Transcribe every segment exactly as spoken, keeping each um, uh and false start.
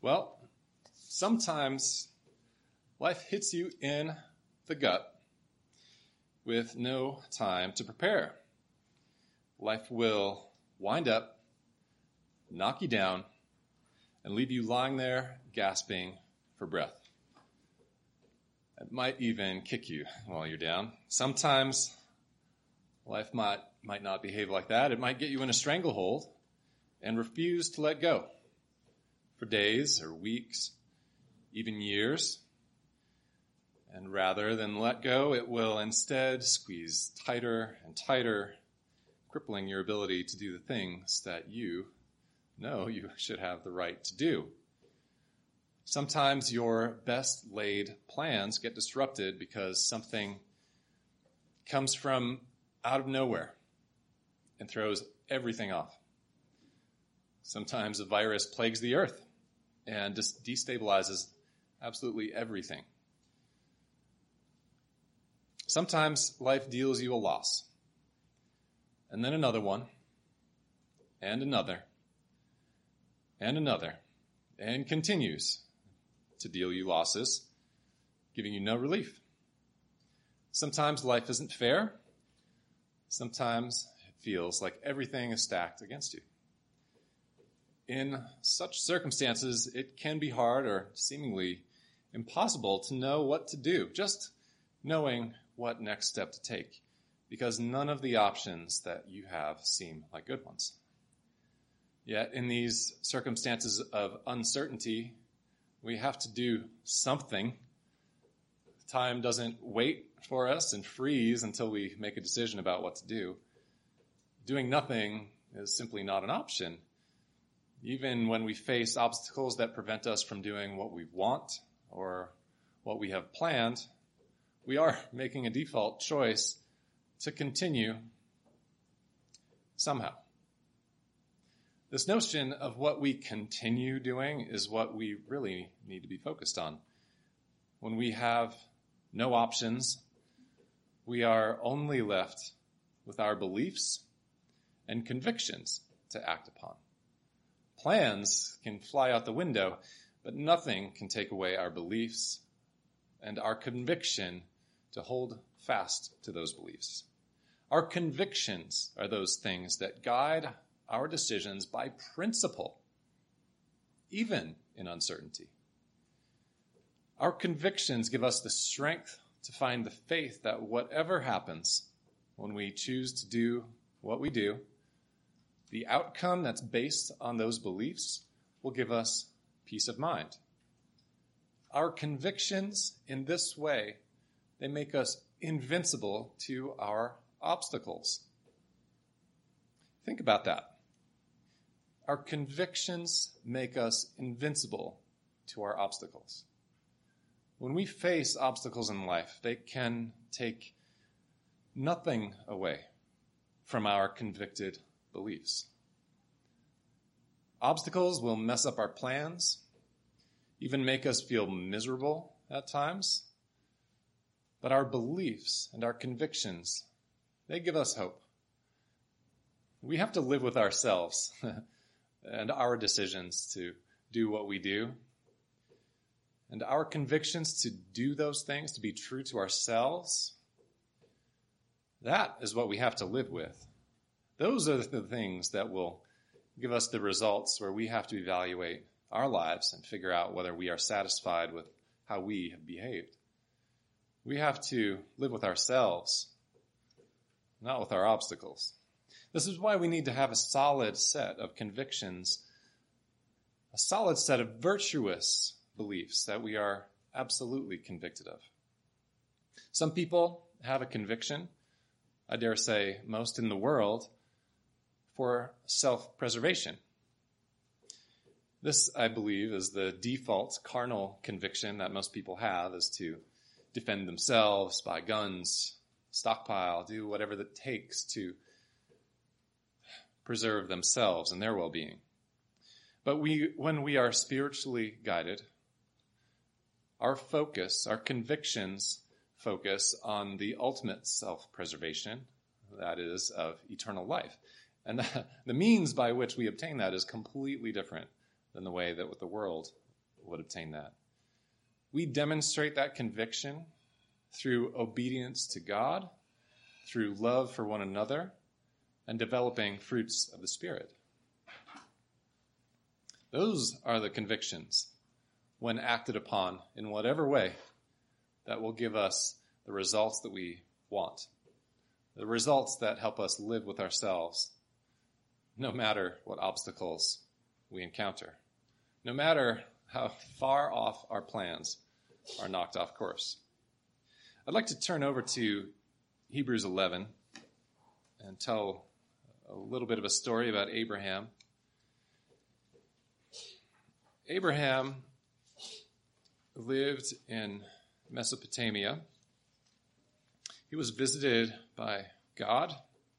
Well, sometimes life hits you in the gut with no time to prepare. Life will wind up, knock you down, and leave you lying there gasping for breath. It might even kick you while you're down. Sometimes life might, might not behave like that. It might get you in a stranglehold and refuse to let go for days or weeks, even years. And rather than let go, it will instead squeeze tighter and tighter, crippling your ability to do the things that you know you should have the right to do. Sometimes your best laid plans get disrupted because something comes from out of nowhere and throws everything off. Sometimes a virus plagues the earth and just destabilizes absolutely everything. Sometimes life deals you a loss, and then another one, and another, and another, and continues to deal you losses, giving you no relief. Sometimes life isn't fair. Sometimes it feels like everything is stacked against you. In such circumstances, it can be hard or seemingly impossible to know what to do, just knowing what next step to take, because none of the options that you have seem like good ones. Yet in these circumstances of uncertainty, we have to do something. Time doesn't wait for us and freeze until we make a decision about what to do. Doing nothing is simply not an option. Even when we face obstacles that prevent us from doing what we want or what we have planned, we are making a default choice to continue somehow. This notion of what we continue doing is what we really need to be focused on. When we have no options, we are only left with our beliefs and convictions to act upon. Plans can fly out the window, but nothing can take away our beliefs and our conviction to hold fast to those beliefs. Our convictions are those things that guide our decisions by principle, even in uncertainty. Our convictions give us the strength to find the faith that whatever happens when we choose to do what we do, the outcome that's based on those beliefs will give us peace of mind. Our convictions in this way, they make us invincible to our obstacles. Think about that. Our convictions make us invincible to our obstacles. When we face obstacles in life, they can take nothing away from our convicted beliefs. Obstacles will mess up our plans, even make us feel miserable at times. But our beliefs and our convictions, they give us hope. We have to live with ourselves and our decisions to do what we do. And our convictions to do those things, to be true to ourselves, that is what we have to live with. Those are the things that will give us the results where we have to evaluate our lives and figure out whether we are satisfied with how we have behaved. We have to live with ourselves, not with our obstacles. This is why we need to have a solid set of convictions, a solid set of virtuous beliefs that we are absolutely convicted of. Some people have a conviction, I dare say most in the world, for self-preservation. This, I believe, is the default carnal conviction that most people have, is to defend themselves, buy guns, stockpile, do whatever it takes to preserve themselves and their well-being. But we, when we are spiritually guided, our focus, our convictions focus on the ultimate self-preservation, that is, of eternal life. And the, the means by which we obtain that is completely different than the way that the world would obtain that. We demonstrate that conviction through obedience to God, through love for one another, and developing fruits of the Spirit. Those are the convictions, when acted upon in whatever way, that will give us the results that we want, the results that help us live with ourselves, no matter what obstacles we encounter, no matter how far off our plans are knocked off course. I'd like to turn over to Hebrews eleven and tell a little bit of a story about Abraham. Abraham lived in Mesopotamia. He was visited by God.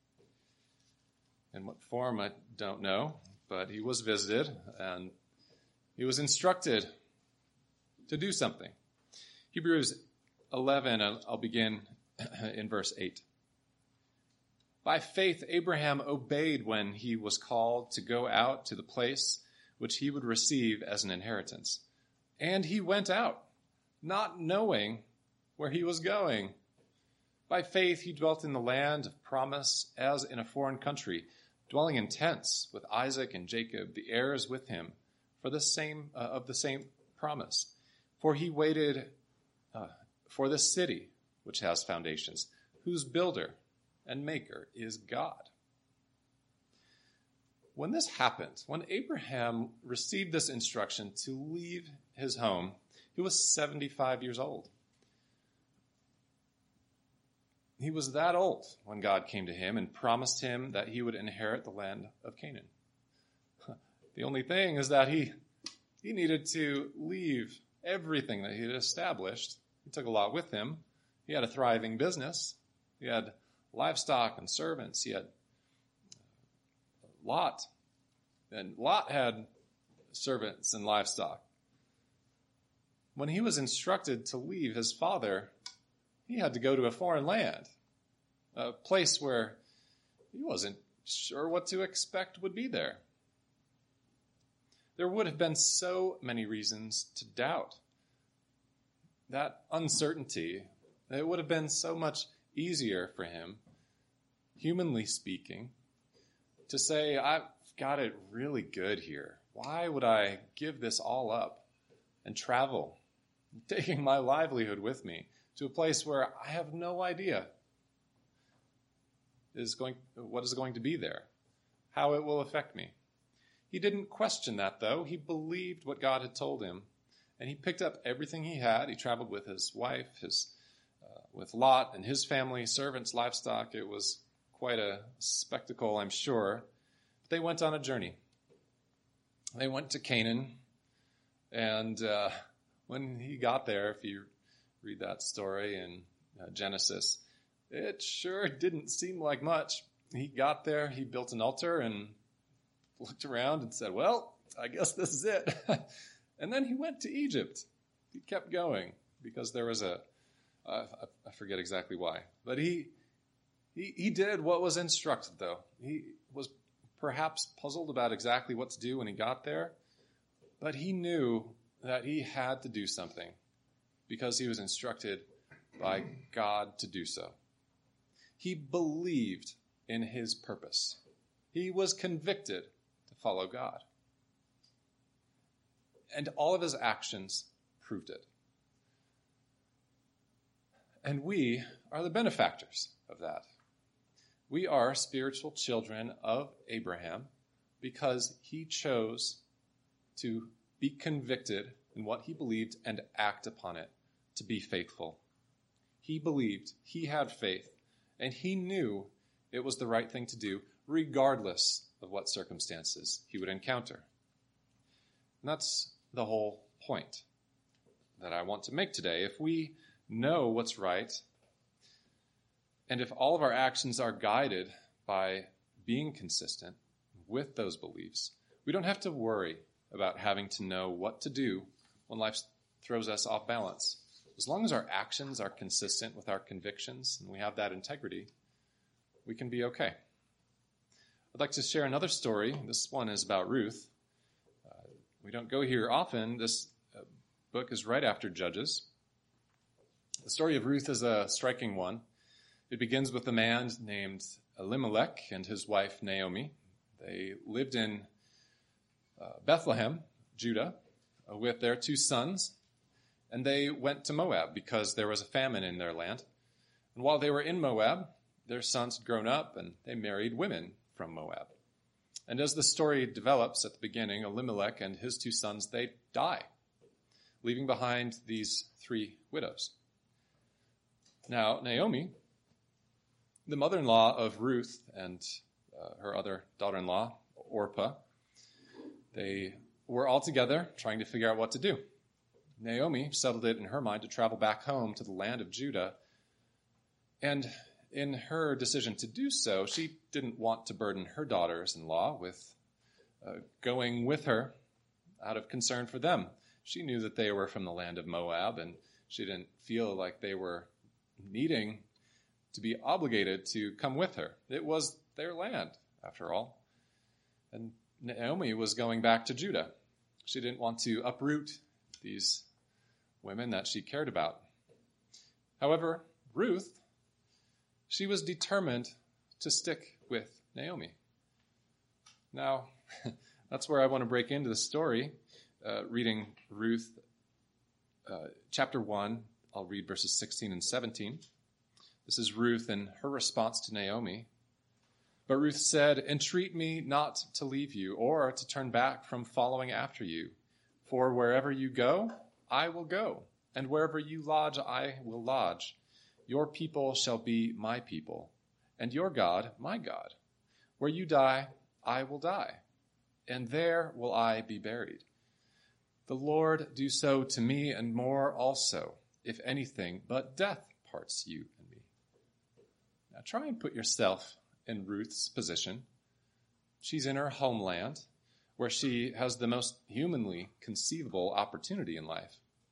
In what form, I don't know, but he was visited, and he was instructed to do something. Hebrews eleven, I'll begin in verse eight. By faith, Abraham obeyed when he was called to go out to the place which he would receive as an inheritance. And he went out, not knowing where he was going. By faith, he dwelt in the land of promise as in a foreign country, dwelling in tents with Isaac and Jacob, the heirs with him, for the same uh, of the same promise. For he waited uh, for the city which has foundations, whose builder and maker is God. When this happened, when Abraham received this instruction to leave his home, he was seventy-five years old. He was that old when God came to him and promised him that he would inherit the land of Canaan. The only thing is that he, he needed to leave everything that he had established. He took a lot with him. He had a thriving business. He had livestock and servants. He had Lot. And Lot had servants and livestock. When he was instructed to leave his father, he had to go to a foreign land, a place where he wasn't sure what to expect would be there. There would have been so many reasons to doubt. That uncertainty, it would have been so much easier for him, humanly speaking, to say, I've got it really good here. Why would I give this all up and travel, taking my livelihood with me to a place where I have no idea is going, what is going to be there, how it will affect me? He didn't question that, though. He believed what God had told him, and he picked up everything he had. He traveled with his wife, his uh, with Lot and his family, servants, livestock. It was quite a spectacle, I'm sure. But they went on a journey. They went to Canaan, and uh, when he got there, if you read that story in uh, Genesis, it sure didn't seem like much. He got there, he built an altar, and looked around and said, well, I guess this is it. And then he went to Egypt. He kept going because there was a, uh, I forget exactly why, but he, he, he did what was instructed, though. He was perhaps puzzled about exactly what to do when he got there, but he knew that he had to do something because he was instructed by God to do so. He believed in his purpose. He was convicted to follow God. And all of his actions proved it. And we are the benefactors of that. We are spiritual children of Abraham because he chose to be convicted in what he believed and act upon it, to be faithful. He believed, he had faith, and he knew it was the right thing to do, regardless of what circumstances he would encounter. And that's the whole point that I want to make today. If we know what's right, and if all of our actions are guided by being consistent with those beliefs, we don't have to worry about having to know what to do when life throws us off balance. As long as our actions are consistent with our convictions and we have that integrity, we can be okay. I'd like to share another story. This one is about Ruth. Uh, we don't go here often, this, uh, book is right after Judges. The story of Ruth is a striking one. It begins with a man named Elimelech and his wife Naomi. They lived in uh, Bethlehem, Judah, uh, with their two sons, and they went to Moab because there was a famine in their land. And while they were in Moab, their sons had grown up and they married women from Moab. And as the story develops at the beginning, Elimelech and his two sons, they die, leaving behind these three widows. Now, Naomi, the mother-in-law of Ruth and uh, her other daughter-in-law, Orpah, they were all together trying to figure out what to do. Naomi settled it in her mind to travel back home to the land of Judah. And in her decision to do so, she didn't want to burden her daughters-in-law with uh, going with her out of concern for them. She knew that they were from the land of Moab, and she didn't feel like they were needing to be obligated to come with her. It was their land, after all. And Naomi was going back to Judah. She didn't want to uproot these women that she cared about. However, Ruth, she was determined to stick with Naomi. Now, that's where I want to break into the story, uh, reading Ruth uh, chapter one. I'll read verses sixteen and seventeen. This is Ruth and her response to Naomi. But Ruth said, "Entreat me not to leave you or to turn back from following after you. For wherever you go, I will go, and wherever you lodge, I will lodge. Your people shall be my people, and your God my God. Where you die, I will die, and there will I be buried. The Lord do so to me and more also, if anything but death parts you and me." Now try and put yourself in Ruth's position. She's in her homeland, where she has the most humanly conceivable opportunity in life.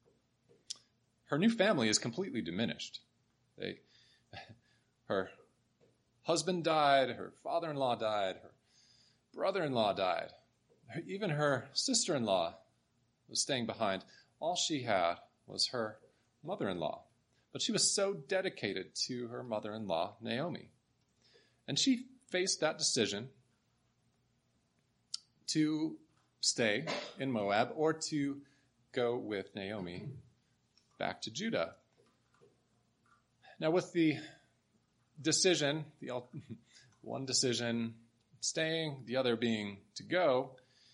Her new family is completely diminished. They, her husband died, her father-in-law died, her brother-in-law died. Even her sister-in-law was staying behind. All she had was her mother-in-law. But she was so dedicated to her mother-in-law, Naomi. And she faced that decision to stay in Moab or to go with Naomi back to Judah. Now, with the decision, the one decision staying, the other being to go,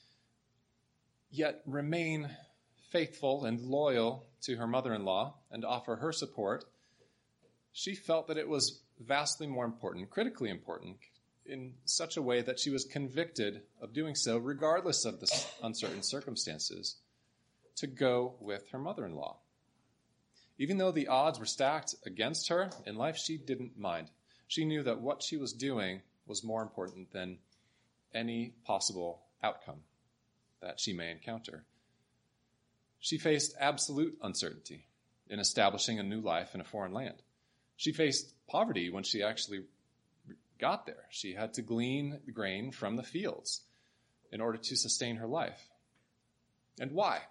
yet remain faithful and loyal to her mother-in-law and offer her support, she felt that it was vastly more important, critically important, in such a way that she was convicted of doing so, regardless of the uncertain circumstances, to go with her mother-in-law. Even though the odds were stacked against her in life, she didn't mind. She knew that what she was doing was more important than any possible outcome that she may encounter. She faced absolute uncertainty in establishing a new life in a foreign land. She faced poverty when she actually got there. She had to glean the grain from the fields in order to sustain her life. And why?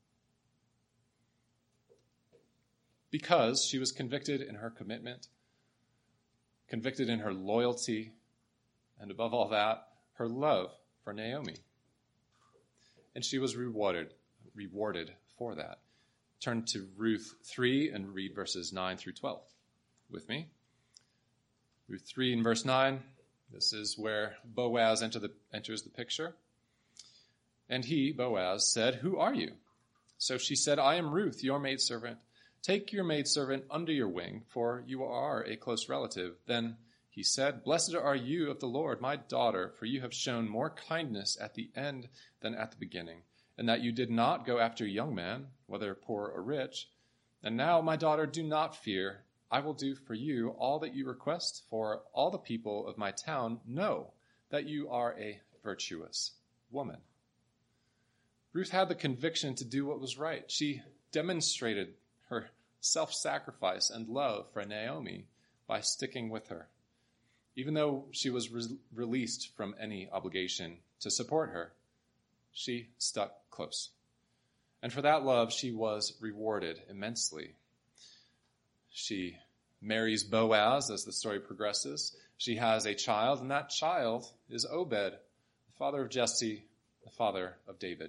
Because she was convicted in her commitment, convicted in her loyalty, and above all that, her love for Naomi. And she was rewarded, rewarded for that. Turn to Ruth three and read verses nine through twelve with me. Ruth three and verse nine, this is where Boaz enter the, enters the picture. And he, Boaz, said, "Who are you?" So she said, "I am Ruth, your maidservant. Take your maidservant under your wing, for you are a close relative." Then he said, "Blessed are you of the Lord, my daughter, for you have shown more kindness at the end than at the beginning, and that you did not go after a young man, whether poor or rich. And now, my daughter, do not fear. I will do for you all that you request, for all the people of my town know that you are a virtuous woman." Ruth had the conviction to do what was right. She demonstrated her self-sacrifice and love for Naomi by sticking with her, even though she was re- released from any obligation to support her. She stuck close. And for that love, she was rewarded immensely. She marries Boaz as the story progresses. She has a child, and that child is Obed, the father of Jesse, the father of David.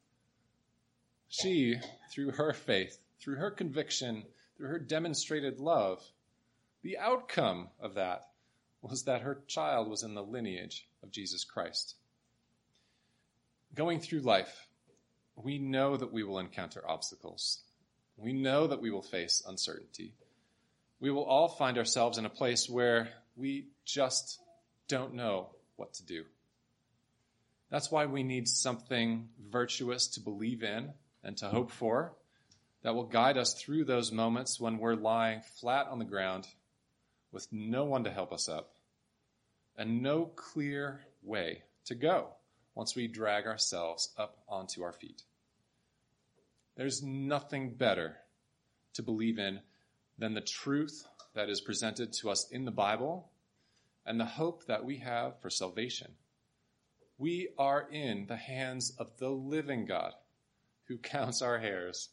She, through her faith, through her conviction, through her demonstrated love, the outcome of that was that her child was in the lineage of Jesus Christ. Going through life, we know that we will encounter obstacles. We know that we will face uncertainty. We will all find ourselves in a place where we just don't know what to do. That's why we need something virtuous to believe in and to hope for that will guide us through those moments when we're lying flat on the ground with no one to help us up and no clear way to go once we drag ourselves up onto our feet. There's nothing better to believe in than the truth that is presented to us in the Bible and the hope that we have for salvation. We are in the hands of the living God who counts our hairs,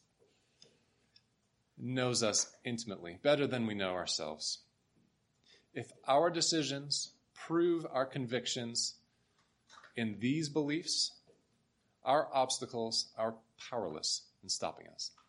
knows us intimately, better than we know ourselves. If our decisions prove our convictions in these beliefs, our obstacles are powerless in stopping us.